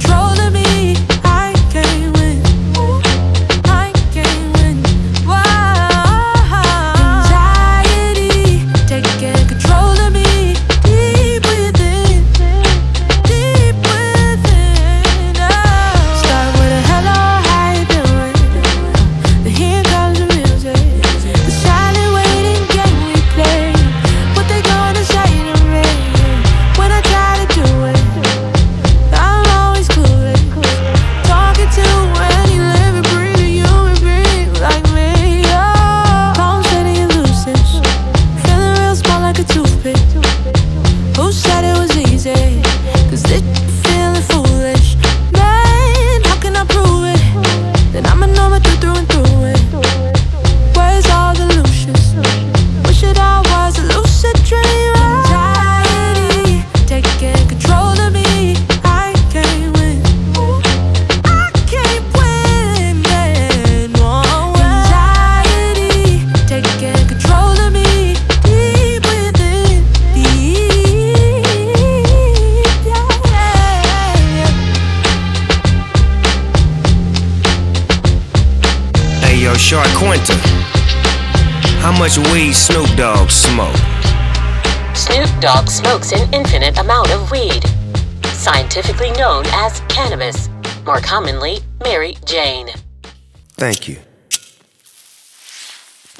control of me. I can't win. I can't win. Whoa. Anxiety taking control of me. Deep within. Deep within. Oh. Start with a hello, how you doing? Then here comes the music. The silent waiting game we play. What they gonna say to me when I try to do it? I'm always clueless. Talking to any living, breathing human being like me. Oh, palms steady and loosened. Feeling real small like a toothpick. Who said it was easy? 'Cause this feeling foolish. Man, how can I prove it? Then I'm a number through and through it. Where's all the Lucius? Wish it all was a lucid dream. Anxiety taking control of me. I can't win. I can't win. Anxiety taking control of me. Deep within. Deep. Yeah. Hey yo, Shark Quinta, how much weed Snoop Dogg smoke? Snoop Dogg smokes an infinite amount of weed, scientifically known as cannabis, more commonly Mary Jane. Thank you.